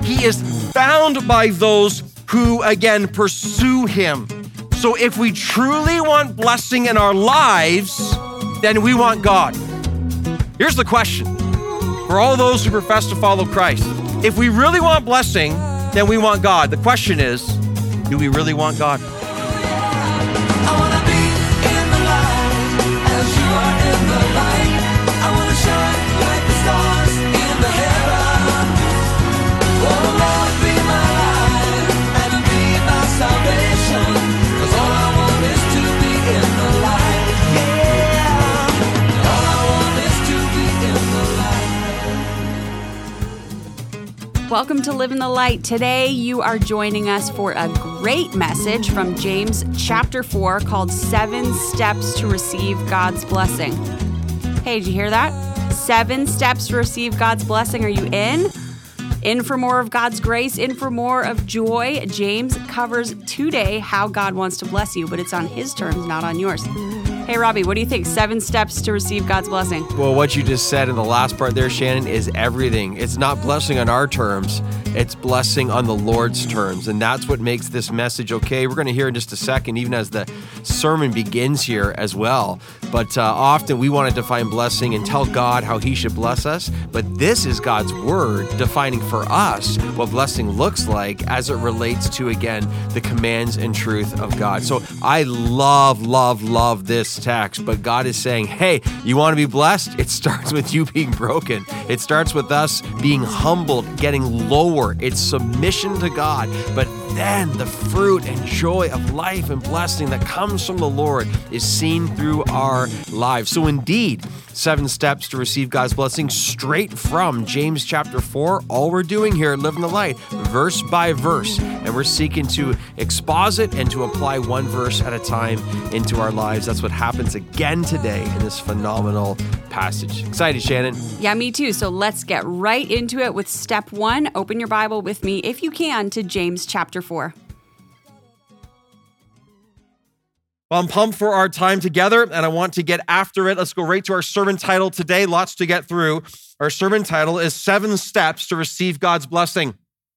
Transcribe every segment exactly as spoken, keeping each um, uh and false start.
he is found by those who, again, pursue him. So if we truly want blessing in our lives, then we want God. Here's the question for all those who profess to follow Christ. If we really want blessing, then we want God. The question is, do we really want God? I wanna be in the light as you are in the light. I wanna shine like the stars in the heaven. Oh Lord, be my light and be my salvation. 'Cause all I want is to be in the light. Yeah. All I want is to be in the light. Welcome to Live in the Light. Today you are joining us for a great message from James chapter four called Seven Steps to Receive God's Blessing. Hey, did you hear that? Seven steps to receive God's blessing. Are you in? In for more of God's grace, in for more of joy. James covers today how God wants to bless you, but it's on his terms, not on yours. Hey, Robbie, what do you think? Seven steps to receive God's blessing. Well, what you just said in the last part there, Shannon, is everything. It's not blessing on our terms. It's blessing on the Lord's terms. And that's what makes this message okay. We're going to hear in just a second, even as the sermon begins here as well. But uh, often we want to define blessing and tell God how he should bless us. But this is God's word defining for us what blessing looks like as it relates to, again, the commands and truth of God. So I love, love, love this text, but God is saying, hey, you want to be blessed? It starts with you being broken. It starts with us being humbled, getting lower. It's submission to God, but then the fruit and joy of life and blessing that comes from the Lord is seen through our lives. So indeed, seven steps to receive God's blessing straight from James chapter four. All we're doing here at Live in the Light, verse by verse, and we're seeking to exposit and to apply one verse at a time into our lives. That's what happens again today in this phenomenal passage. Excited, Shannon? Yeah, me too. So let's get right into it with step one. Open your Bible with me, if you can, to James chapter four. Well, I'm pumped for our time together, and I want to get after it. Let's go right to our sermon title today. Lots to get through. Our sermon title is Seven Steps to Receive God's Blessing.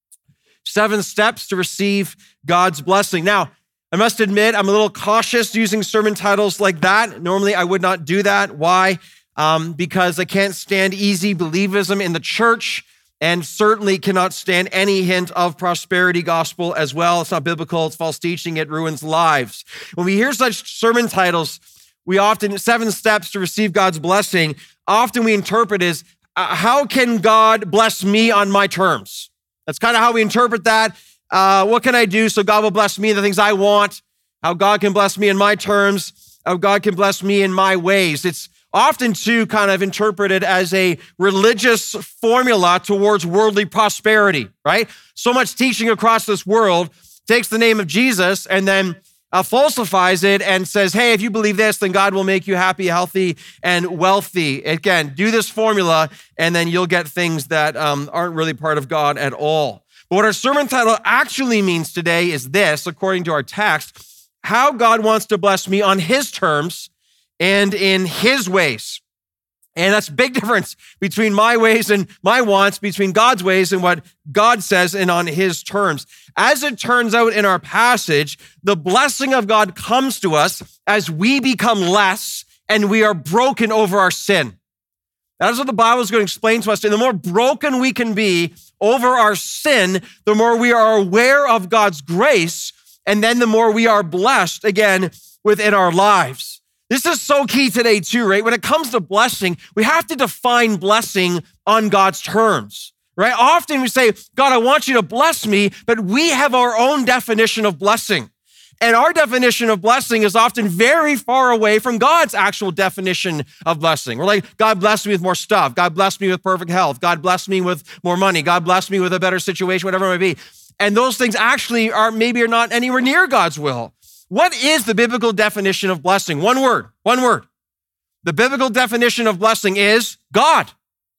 Seven Steps to Receive God's Blessing. Now, I must admit, I'm a little cautious using sermon titles like that. Normally, I would not do that. Why? Um, because I can't stand easy believism in the church, and certainly cannot stand any hint of prosperity gospel as well. It's not biblical, it's false teaching, it ruins lives. When we hear such sermon titles, we often, seven steps to receive God's blessing, often we interpret as, uh, how can God bless me on my terms? That's kind of how we interpret that. Uh, what can I do so God will bless me in the things I want? How God can bless me in my terms? How God can bless me in my ways? It's often too kind of interpreted as a religious formula towards worldly prosperity, right? So much teaching across this world takes the name of Jesus and then uh, falsifies it and says, hey, if you believe this, then God will make you happy, healthy, and wealthy. Again, do this formula and then you'll get things that um, aren't really part of God at all. But what our sermon title actually means today is this, according to our text, how God wants to bless me on his terms and in his ways. And that's a big difference between my ways and my wants, between God's ways and what God says and on his terms. As it turns out in our passage, the blessing of God comes to us as we become less and we are broken over our sin. That is what the Bible is going to explain to us. And the more broken we can be over our sin, the more we are aware of God's grace, and then the more we are blessed, again, within our lives. This is so key today too, right? When it comes to blessing, we have to define blessing on God's terms, right? Often we say, God, I want you to bless me, but we have our own definition of blessing. And our definition of blessing is often very far away from God's actual definition of blessing. We're like, God bless me with more stuff. God bless me with perfect health. God bless me with more money. God bless me with a better situation, whatever it may be. And those things actually are maybe are not anywhere near God's will. What is the biblical definition of blessing? One word, one word. The biblical definition of blessing is God.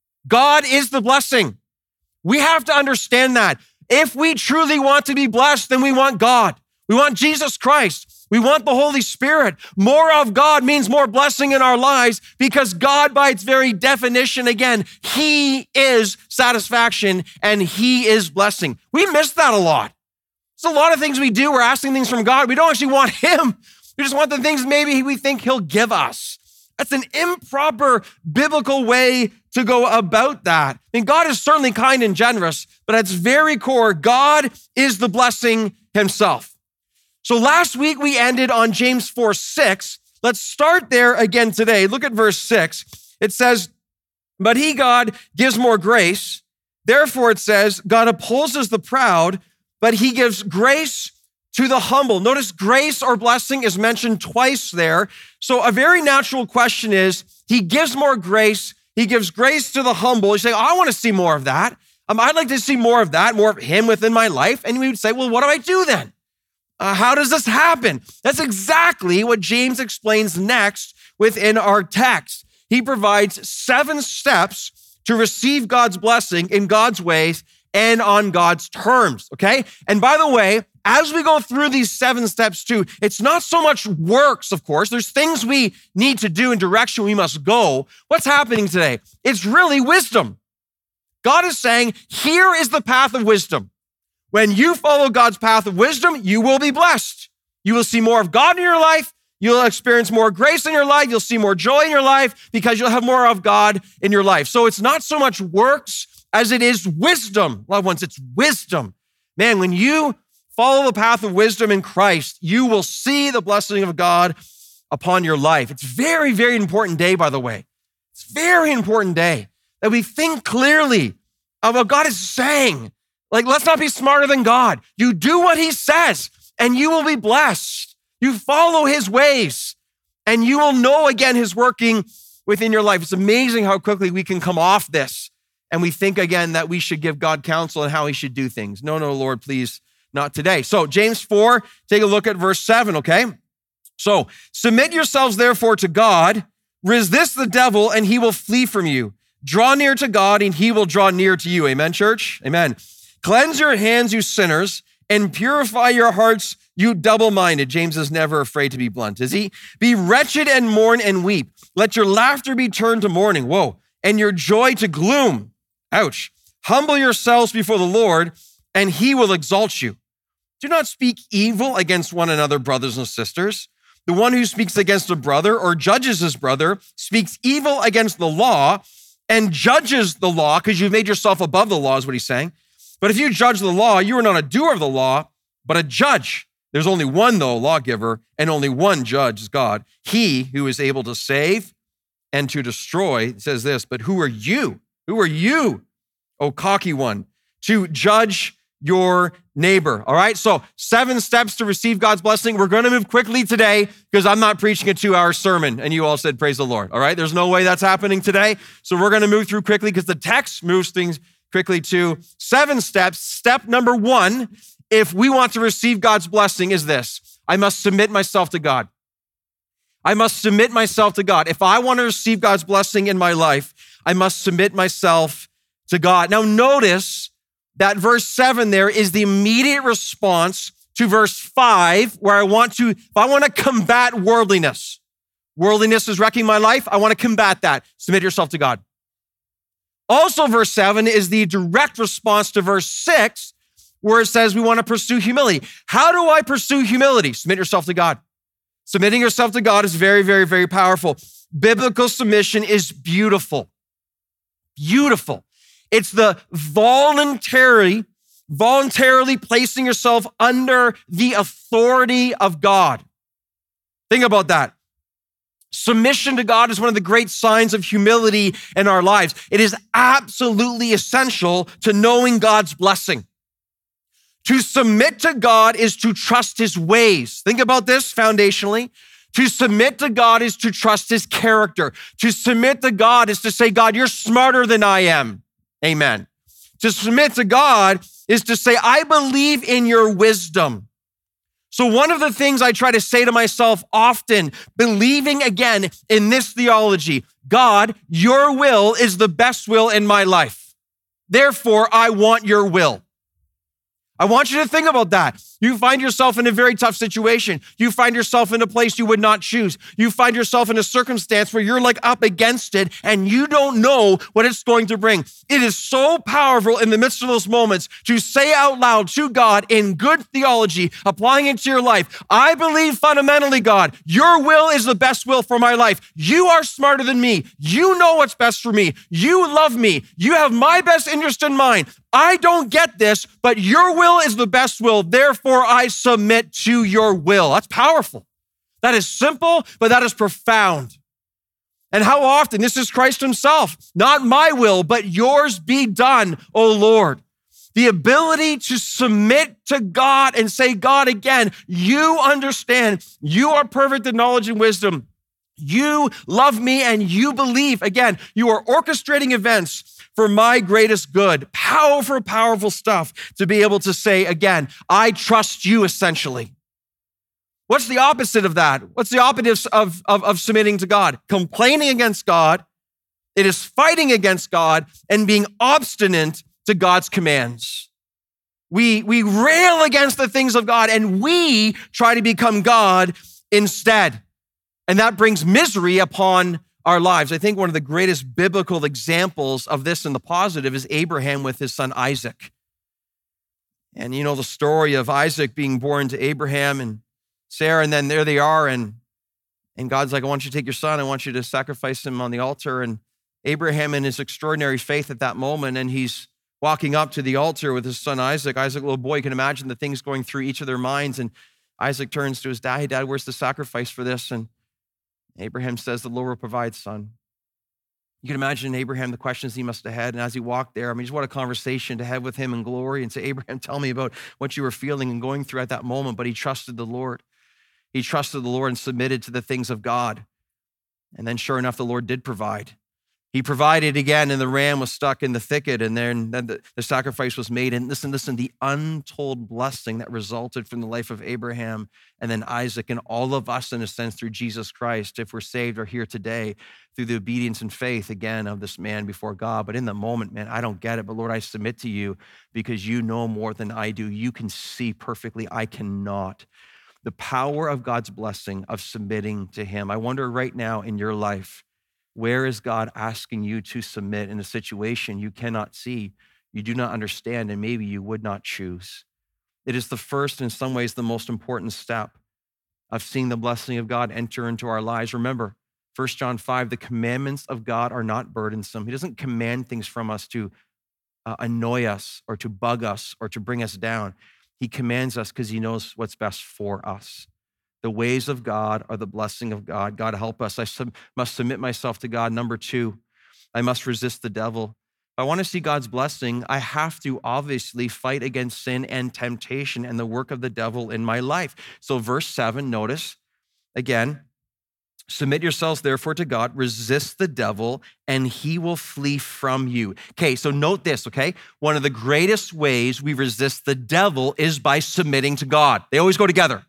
God is the blessing. We have to understand that. If we truly want to be blessed, then we want God. We want Jesus Christ. We want the Holy Spirit. More of God means more blessing in our lives because God, by its very definition, again, he is satisfaction and he is blessing. We miss that a lot. There's a lot of things we do. We're asking things from God. We don't actually want him. We just want the things maybe we think he'll give us. That's an improper biblical way to go about that. I mean, God is certainly kind and generous, but at its very core, God is the blessing himself. So last week we ended on James four six. Let's start there again today. Look at verse six. It says, but he, God, gives more grace. Therefore, it says, God opposes the proud, but he gives grace to the humble. Notice grace or blessing is mentioned twice there. So a very natural question is, he gives more grace. He gives grace to the humble. You say, oh, I want to see more of that. Um, I'd like to see more of that, more of him within my life. And we would say, well, what do I do then? Uh, how does this happen? That's exactly what James explains next within our text. He provides seven steps to receive God's blessing in God's ways and on God's terms, okay? And by the way, as we go through these seven steps too, it's not so much works, of course. There's things we need to do and direction we must go. What's happening today? It's really wisdom. God is saying, here is the path of wisdom. When you follow God's path of wisdom, you will be blessed. You will see more of God in your life. You'll experience more grace in your life. You'll see more joy in your life because you'll have more of God in your life. So it's not so much works as it is wisdom. Loved ones, it's wisdom. Man, when you follow the path of wisdom in Christ, you will see the blessing of God upon your life. It's very, very important day, by the way. It's a very important day that we think clearly of what God is saying. Like, let's not be smarter than God. You do what he says and you will be blessed. You follow his ways and you will know again his working within your life. It's amazing how quickly we can come off this and we think again that we should give God counsel and how he should do things. No, no, Lord, please, not today. So James four, take a look at verse seven, okay? So submit yourselves therefore to God, resist the devil and he will flee from you. Draw near to God and he will draw near to you. Amen, church? Amen. Cleanse your hands, you sinners, and purify your hearts, you double-minded. James is never afraid to be blunt, is he? Be wretched and mourn and weep. Let your laughter be turned to mourning. Whoa. And your joy to gloom. Ouch. Humble yourselves before the Lord and he will exalt you. Do not speak evil against one another, brothers and sisters. The one who speaks against a brother or judges his brother speaks evil against the law and judges the law because you've made yourself above the law is what he's saying. But if you judge the law, you are not a doer of the law, but a judge. There's only one, though, lawgiver, and only one judge is God. He who is able to save and to destroy. It says this, but who are you? Who are you, O cocky one, to judge your neighbor? All right, so seven steps to receive God's blessing. We're going to move quickly today because I'm not preaching a two-hour sermon, and you all said, praise the Lord. All right, there's no way that's happening today. So we're going to move through quickly because the text moves things quickly to seven steps. Step number one, if we want to receive God's blessing, is this. I must submit myself to God. I must submit myself to God. If I want to receive God's blessing in my life, I must submit myself to God. Now notice that verse seven there is the immediate response to verse five, where I want to, if I want to combat worldliness, worldliness is wrecking my life, I want to combat that. Submit yourself to God. Also, verse seven is the direct response to verse six, where it says we want to pursue humility. How do I pursue humility? Submit yourself to God. Submitting yourself to God is very, very, very powerful. Biblical submission is beautiful. Beautiful. It's the voluntary, voluntarily placing yourself under the authority of God. Think about that. Submission to God is one of the great signs of humility in our lives. It is absolutely essential to knowing God's blessing. To submit to God is to trust his ways. Think about this foundationally. To submit to God is to trust his character. To submit to God is to say, God, you're smarter than I am. Amen. To submit to God is to say, I believe in your wisdom. So one of the things I try to say to myself often, believing again in this theology, God, your will is the best will in my life. Therefore, I want your will. I want you to think about that. You find yourself in a very tough situation. You find yourself in a place you would not choose. You find yourself in a circumstance where you're like up against it and you don't know what it's going to bring. It is so powerful in the midst of those moments to say out loud to God in good theology, applying it to your life. I believe fundamentally, God, your will is the best will for my life. You are smarter than me. You know what's best for me. You love me. You have my best interest in mind. I don't get this, but your will is the best will. Therefore, I submit to your will. That's powerful. That is simple, but that is profound. And how often? This is Christ himself. Not my will, but yours be done, O Lord. The ability to submit to God and say, God, again, you understand. You are perfect in knowledge and wisdom. You love me and you believe. Again, you are orchestrating events for my greatest good. Powerful, powerful stuff to be able to say, again, I trust you essentially. What's the opposite of that? What's the opposite of, of, of submitting to God? Complaining against God. It is fighting against God and being obstinate to God's commands. We, we rail against the things of God and we try to become God instead. And that brings misery upon our lives. I think one of the greatest biblical examples of this in the positive is Abraham with his son Isaac. And you know the story of Isaac being born to Abraham and Sarah, and then there they are, and, and God's like, I want you to take your son, I want you to sacrifice him on the altar. And Abraham in his extraordinary faith at that moment, and he's walking up to the altar with his son Isaac. Isaac, little boy, you can imagine the things going through each of their minds. And Isaac turns to his dad, hey, Dad, where's the sacrifice for this? And Abraham says, the Lord will provide, son. You can imagine Abraham, the questions he must have had. And as he walked there, I mean, just what a conversation to have with him in glory and say, Abraham, tell me about what you were feeling and going through at that moment. But he trusted the Lord. He trusted the Lord and submitted to the things of God. And then sure enough, the Lord did provide. He provided again, and the ram was stuck in the thicket, and then, then the, the sacrifice was made. And listen, listen, the untold blessing that resulted from the life of Abraham and then Isaac and all of us, in a sense, through Jesus Christ, if we're saved, are here today through the obedience and faith, again, of this man before God. But in the moment, man, I don't get it. But Lord, I submit to you because you know more than I do. You can see perfectly. I cannot. The power of God's blessing of submitting to him. I wonder right now in your life, where is God asking you to submit in a situation you cannot see, you do not understand, and maybe you would not choose? It is the first, in some ways, the most important step of seeing the blessing of God enter into our lives. Remember, First John five, the commandments of God are not burdensome. He doesn't command things from us to uh, annoy us or to bug us or to bring us down. He commands us because he knows what's best for us. The ways of God are the blessing of God. God, help us. I sub- must submit myself to God. Number two, I must resist the devil. If I want to see God's blessing, I have to obviously fight against sin and temptation and the work of the devil in my life. So verse seven, notice, again, submit yourselves therefore to God, resist the devil, and he will flee from you. Okay, so note this, okay? One of the greatest ways we resist the devil is by submitting to God. They always go together.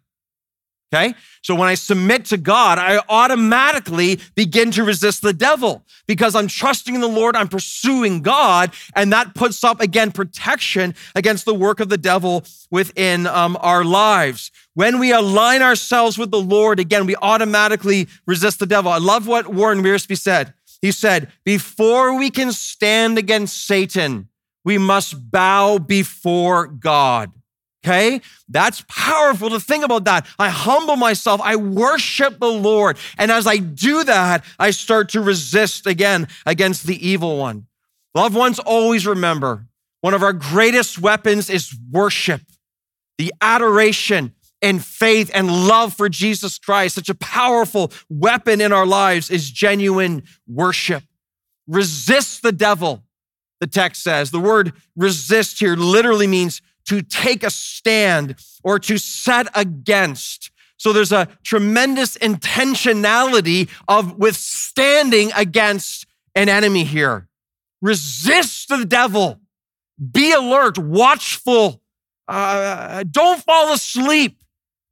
Okay? So when I submit to God, I automatically begin to resist the devil because I'm trusting in the Lord, I'm pursuing God, and that puts up, again, protection against the work of the devil within um, our lives. When we align ourselves with the Lord, again, we automatically resist the devil. I love what Warren Wiersbe said. He said, before we can stand against Satan, we must bow before God. Okay? That's powerful to think about that. I humble myself. I worship the Lord. And as I do that, I start to resist again against the evil one. Loved ones, always remember, one of our greatest weapons is worship, the adoration and faith and love for Jesus Christ. Such a powerful weapon in our lives is genuine worship. Resist the devil, the text says. The word resist here literally means to take a stand or to set against. So there's a tremendous intentionality of withstanding against an enemy here. Resist the devil. Be alert, watchful. Uh, don't fall asleep.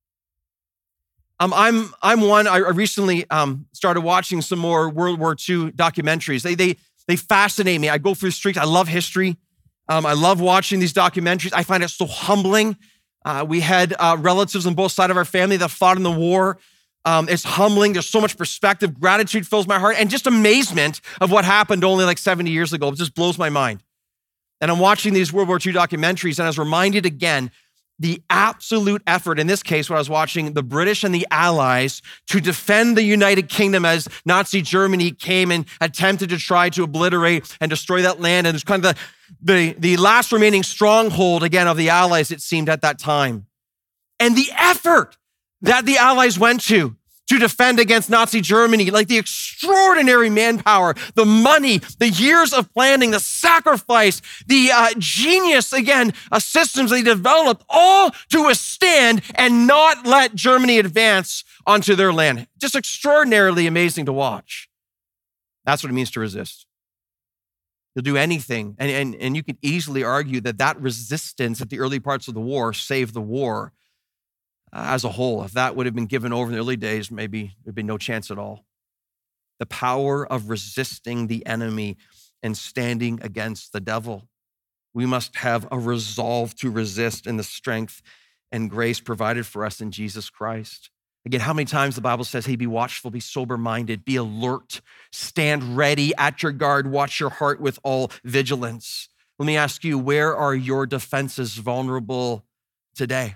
Um, I'm I'm one. I recently um, started watching some more World War Two documentaries. They they they fascinate me. I go through streaks. I love history. Um, I love watching these documentaries. I find it so humbling. Uh, we had uh, relatives on both sides of our family that fought in the war. Um, it's humbling. There's so much perspective. Gratitude fills my heart and just amazement of what happened only like seventy years ago. It just blows my mind. And I'm watching these World War Two documentaries and I was reminded again, the absolute effort, in this case, when I was watching the British and the Allies to defend the United Kingdom as Nazi Germany came and attempted to try to obliterate and destroy that land. And it's kind of the, the, the last remaining stronghold, again, of the Allies, it seemed at that time. And the effort that the Allies went to to defend against Nazi Germany, like the extraordinary manpower, the money, the years of planning, the sacrifice, the uh, genius, again, uh, systems they developed, all to withstand and not let Germany advance onto their land. Just extraordinarily amazing to watch. That's what it means to resist. You'll do anything, and, and, and you could easily argue that that resistance at the early parts of the war saved the war Uh, as a whole. If that would have been given over in the early days, maybe there'd be no chance at all. The power of resisting the enemy and standing against the devil. We must have a resolve to resist in the strength and grace provided for us in Jesus Christ. Again, how many times the Bible says, hey, be watchful, be sober-minded, be alert, stand ready at your guard, watch your heart with all vigilance. Let me ask you, where are your defenses vulnerable today?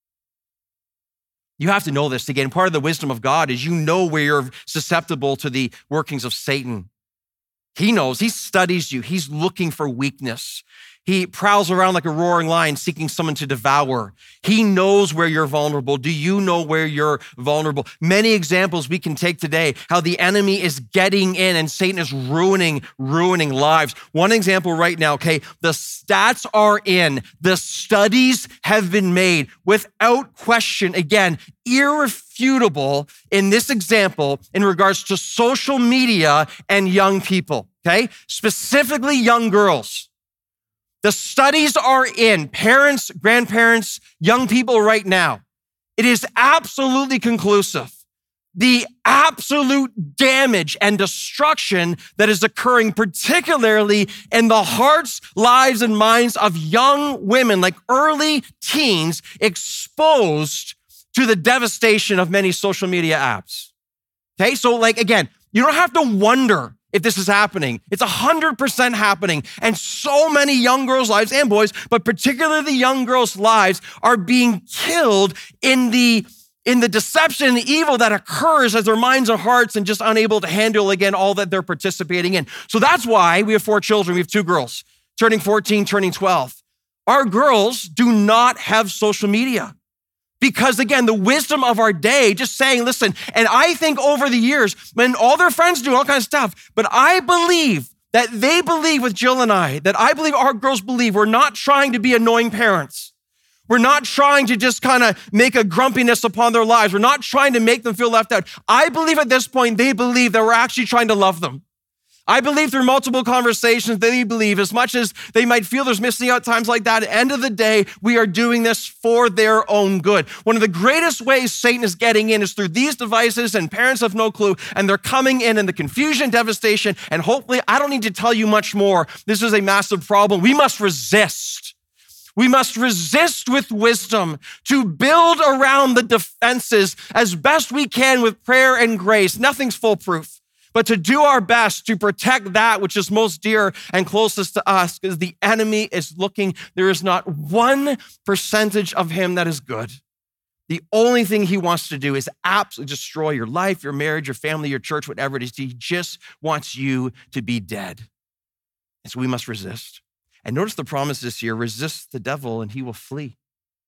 You have to know this. Again, part of the wisdom of God is you know where you're susceptible to the workings of Satan. He knows, he studies you. He's looking for weakness. He prowls around like a roaring lion seeking someone to devour. He knows where you're vulnerable. Do you know where you're vulnerable? Many examples we can take today, how the enemy is getting in and Satan is ruining, ruining lives. One example right now, okay, the stats are in, the studies have been made without question, again, irrefutable in this example in regards to social media and young people, okay? Specifically young girls. The studies are in, parents, grandparents, young people right now. It is absolutely conclusive. The absolute damage and destruction that is occurring, particularly in the hearts, lives, and minds of young women, like early teens, exposed to the devastation of many social media apps. Okay, so like, again, you don't have to wonder if this is happening. It's one hundred percent happening. And so many young girls' lives and boys, but particularly the young girls' lives, are being killed in the, in the deception and the evil that occurs as their minds and hearts and just unable to handle, again, all that they're participating in. So that's why we have four children. We have two girls, turning fourteen, turning twelve. Our girls do not have social media. Because again, the wisdom of our day, just saying, listen, and I think over the years, when all their friends do all kinds of stuff, but I believe that they believe with Jill and I, that I believe our girls believe we're not trying to be annoying parents. We're not trying to just kind of make a grumpiness upon their lives. We're not trying to make them feel left out. I believe at this point, they believe that we're actually trying to love them. I believe through multiple conversations that they believe, as much as they might feel there's missing out times like that, at the end of the day, we are doing this for their own good. One of the greatest ways Satan is getting in is through these devices, and parents have no clue, and they're coming in in the confusion, devastation, and hopefully, I don't need to tell you much more. This is a massive problem. We must resist. We must resist with wisdom to build around the defenses as best we can with prayer and grace. Nothing's foolproof. But to do our best to protect that which is most dear and closest to us, because the enemy is looking. There is not one percentage of him that is good. The only thing he wants to do is absolutely destroy your life, your marriage, your family, your church, whatever it is. He just wants you to be dead. And so we must resist. And notice the promise this year, resist the devil and he will flee.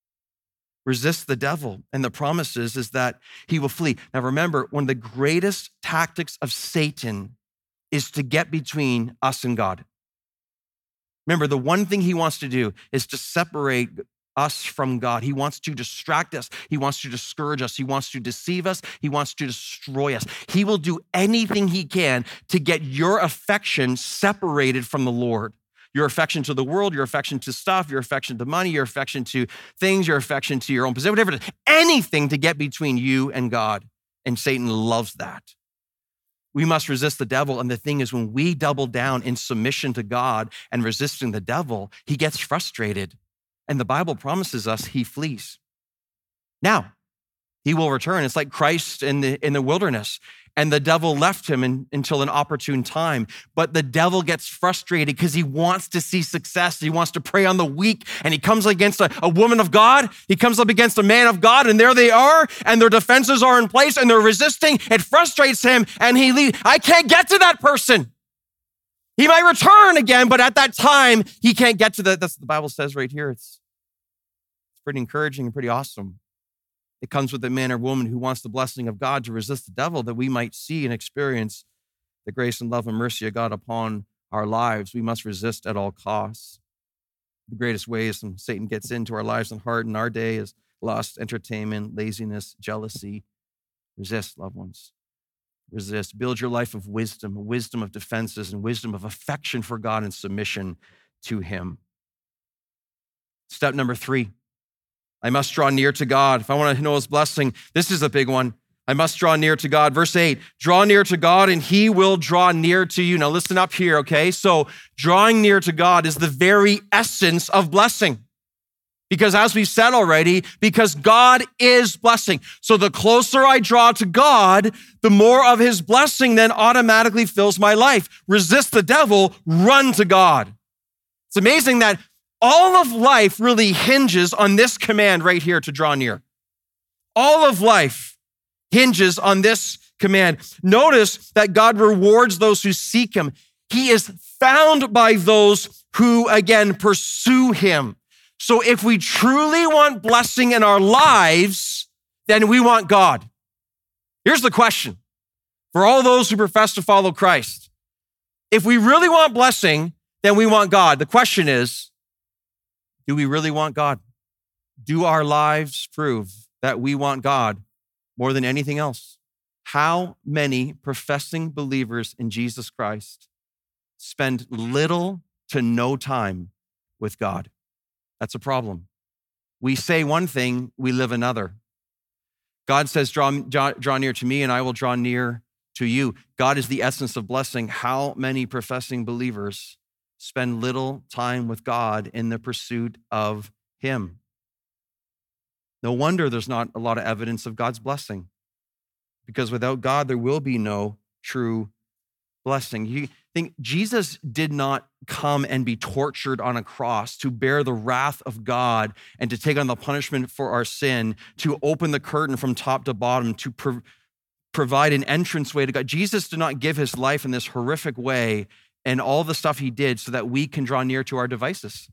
Resist the devil. And the promise is, is that he will flee. Now remember, one of the greatest tactics of Satan is to get between us and God. Remember, the one thing he wants to do is to separate us from God. He wants to distract us. He wants to discourage us. He wants to deceive us. He wants to destroy us. He will do anything he can to get your affection separated from the Lord. Your affection to the world, your affection to stuff, your affection to money, your affection to things, your affection to your own position, whatever it is, anything to get between you and God. And Satan loves that. We must resist the devil. And the thing is, when we double down in submission to God and resisting the devil, he gets frustrated. And the Bible promises us he flees. Now, he will return. It's like Christ in the, in the wilderness. And the devil left him in, until an opportune time. But the devil gets frustrated because he wants to see success. He wants to prey on the weak. And he comes against a, a woman of God. He comes up against a man of God. And there they are. And their defenses are in place. And they're resisting. It frustrates him. And he leaves. I can't get to that person. He might return again. But at that time, he can't get to that. That's what the Bible says right here. It's, it's pretty encouraging and pretty awesome. It comes with a man or woman who wants the blessing of God to resist the devil, that we might see and experience the grace and love and mercy of God upon our lives. We must resist at all costs. The greatest ways when Satan gets into our lives and heart in our day is lust, entertainment, laziness, jealousy. Resist, loved ones. Resist. Build your life of wisdom, wisdom of defenses, and wisdom of affection for God and submission to him. Step number three. I must draw near to God. If I want to know his blessing, this is a big one. I must draw near to God. Verse eight, draw near to God and he will draw near to you. Now listen up here, okay? So drawing near to God is the very essence of blessing. Because as we said already, because God is blessing. So the closer I draw to God, the more of his blessing then automatically fills my life. Resist the devil, run to God. It's amazing that all of life really hinges on this command right here to draw near. All of life hinges on this command. Notice that God rewards those who seek him. He is found by those who, again, pursue him. So if we truly want blessing in our lives, then we want God. Here's the question for all those who profess to follow Christ. If we really want blessing, then we want God. The question is, do we really want God? Do our lives prove that we want God more than anything else? How many professing believers in Jesus Christ spend little to no time with God? That's a problem. We say one thing, we live another. God says, draw, draw, draw near to me and I will draw near to you. God is the essence of blessing. How many professing believers spend little time with God in the pursuit of him? No wonder there's not a lot of evidence of God's blessing, because without God, there will be no true blessing. You think Jesus did not come and be tortured on a cross to bear the wrath of God and to take on the punishment for our sin, to open the curtain from top to bottom, to pro- provide an entranceway to God. Jesus did not give his life in this horrific way and all the stuff he did so that we can draw near to our devices.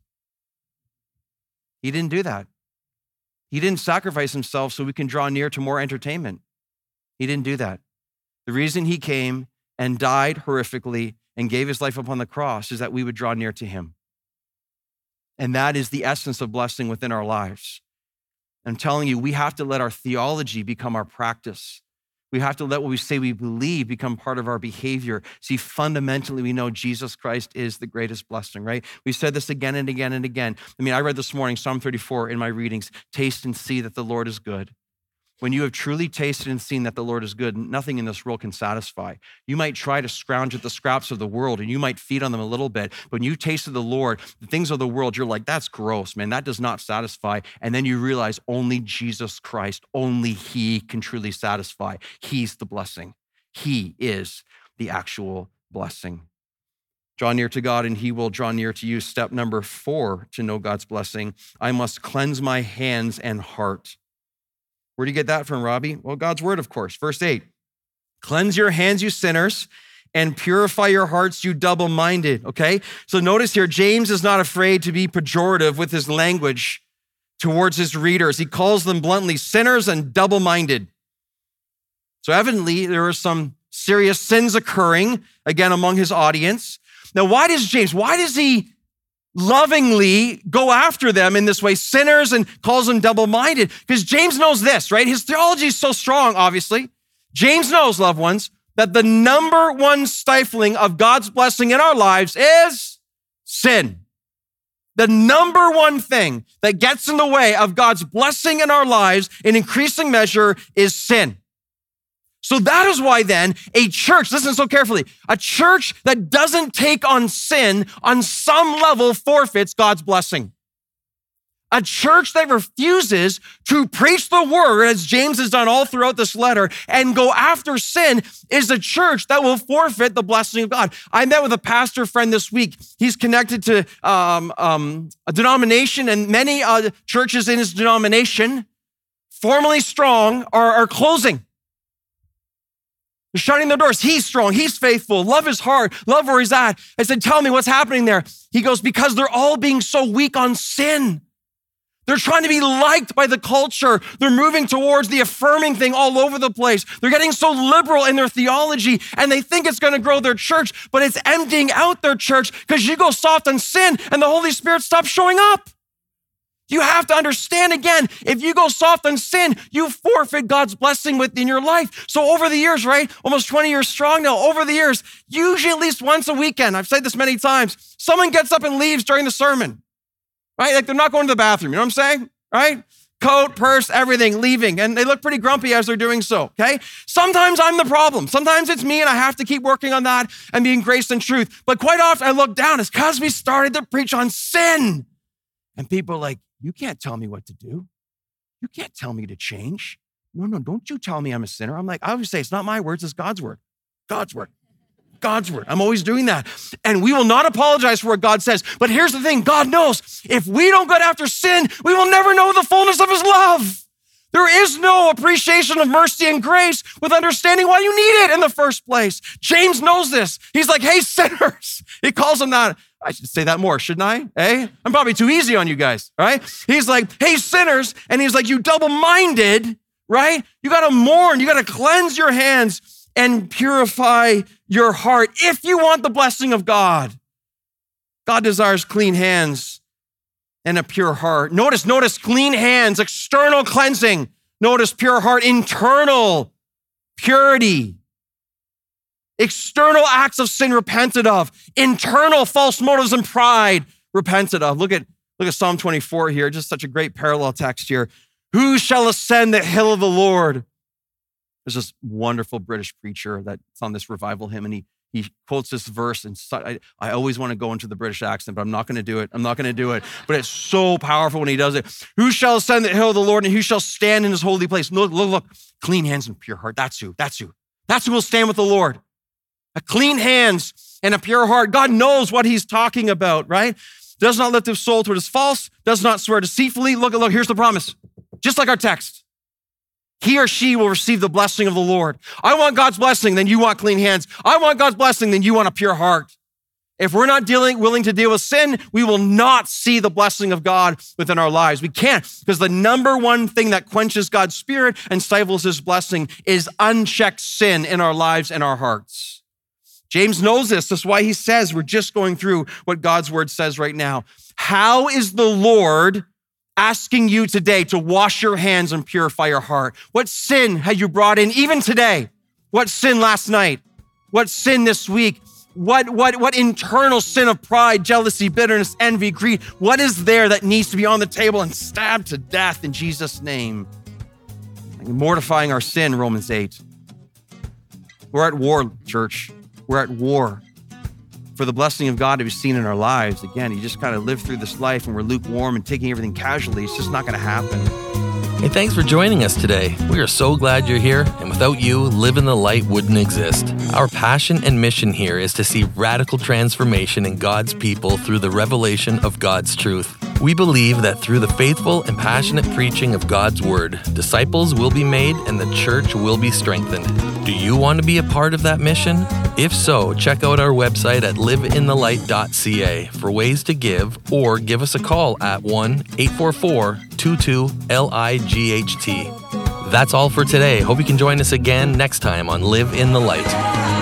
He didn't do that. He didn't sacrifice himself so we can draw near to more entertainment. He didn't do that. The reason he came and died horrifically and gave his life upon the cross is that we would draw near to him. And that is the essence of blessing within our lives. I'm telling you, we have to let our theology become our practice. We have to let what we say we believe become part of our behavior. See, fundamentally, we know Jesus Christ is the greatest blessing, right? We've said this again and again and again. I mean, I read this morning, Psalm thirty-four in my readings, taste and see that the Lord is good. When you have truly tasted and seen that the Lord is good, nothing in this world can satisfy. You might try to scrounge at the scraps of the world and you might feed on them a little bit, but when you tasted the Lord, the things of the world, you're like, that's gross, man. That does not satisfy. And then you realize only Jesus Christ, only he can truly satisfy. He's the blessing. He is the actual blessing. Draw near to God and he will draw near to you. Step number four to know God's blessing. I must cleanse my hands and heart. Where do you get that from, Robbie? Well, God's word, of course. Verse eight, cleanse your hands, you sinners, and purify your hearts, you double-minded, okay? So notice here, James is not afraid to be pejorative with his language towards his readers. He calls them bluntly sinners and double-minded. So evidently, there are some serious sins occurring, again, among his audience. Now, why does James, why does he lovingly go after them in this way, sinners, and calls them double-minded? Because James knows this, right? His theology is so strong, obviously. James knows, loved ones, that the number one stifling of God's blessing in our lives is sin. The number one thing that gets in the way of God's blessing in our lives in increasing measure is sin. So that is why then a church, listen so carefully, a church that doesn't take on sin on some level forfeits God's blessing. A church that refuses to preach the word, as James has done all throughout this letter, and go after sin is a church that will forfeit the blessing of God. I met with a pastor friend this week. He's connected to um, um, a denomination, and many uh, churches in his denomination, formerly strong, are, are closing. They're shutting their doors. He's strong. He's faithful. Love his heart. Love where he's at. I said, tell me what's happening there. He goes, because they're all being so weak on sin. They're trying to be liked by the culture. They're moving towards the affirming thing all over the place. They're getting so liberal in their theology, and they think it's going to grow their church, but it's emptying out their church because you go soft on sin and the Holy Spirit stops showing up. You have to understand again, if you go soft on sin, you forfeit God's blessing within your life. So over the years, right, almost twenty years strong now, over the years, usually at least once a weekend, I've said this many times, someone gets up and leaves during the sermon. Right? Like they're not going to the bathroom. You know what I'm saying? Right? Coat, purse, everything, leaving. And they look pretty grumpy as they're doing so. Okay? Sometimes I'm the problem. Sometimes it's me and I have to keep working on that and being grace and truth. But quite often I look down. It's because we started to preach on sin. And people are like, you can't tell me what to do. You can't tell me to change. No, no, don't you tell me I'm a sinner. I'm like, I always say, it's not my words, it's God's word. God's word. God's word. I'm always doing that. And we will not apologize for what God says. But here's the thing. God knows if we don't go after sin, we will never know the fullness of his love. There is no appreciation of mercy and grace with understanding why you need it in the first place. James knows this. He's like, hey, sinners. He calls them that. I should say that more, shouldn't I? Eh? I'm probably too easy on you guys, right? He's like, hey, sinners. And he's like, you double-minded, right? You got to mourn. You got to cleanse your hands and purify your heart if you want the blessing of God. God desires clean hands and a pure heart. Notice, notice clean hands, external cleansing. Notice pure heart, internal purity. External acts of sin repented of. Internal false motives and pride repented of. Look at, look at Psalm twenty-four here. Just such a great parallel text here. Who shall ascend the hill of the Lord? There's this wonderful British preacher that's on this revival hymn, and he he quotes this verse, and so, I, I always want to go into the British accent, but I'm not going to do it. I'm not going to do it. But it's so powerful when he does it. Who shall ascend the hill of the Lord, and who shall stand in his holy place? Look, look, look. Clean hands and pure heart. That's who. That's who. That's who will stand with the Lord. A clean hands and a pure heart. God knows what he's talking about, right? Does not lift his soul toward his false. Does not swear deceitfully. Look, look. Here's the promise. Just like our text. He or she will receive the blessing of the Lord. I want God's blessing, then you want clean hands. I want God's blessing, then you want a pure heart. If we're not dealing, willing to deal with sin, we will not see the blessing of God within our lives. We can't, because the number one thing that quenches God's spirit and stifles his blessing is unchecked sin in our lives and our hearts. James knows this. That's why he says, we're just going through what God's word says right now. How is the Lord asking you today to wash your hands and purify your heart? What sin had you brought in even today? What sin last night? What sin this week? What, what, what internal sin of pride, jealousy, bitterness, envy, greed? What is there that needs to be on the table and stabbed to death in Jesus' name? Mortifying our sin, Romans eight. We're at war, church. We're at war. For the blessing of God to be seen in our lives, again, you just kind of live through this life and we're lukewarm and taking everything casually. It's just not going to happen. Hey, thanks for joining us today. We are so glad you're here, and without you, Live in the Light wouldn't exist. Our passion and mission here is to see radical transformation in God's people through the revelation of God's truth. We believe that through the faithful and passionate preaching of God's word, disciples will be made and the church will be strengthened. Do you want to be a part of that mission? If so, check out our website at live in the light dot c a for ways to give, or give us a call at one eight four four, two two, L I G H T. That's all for today. Hope you can join us again next time on Live in the Light.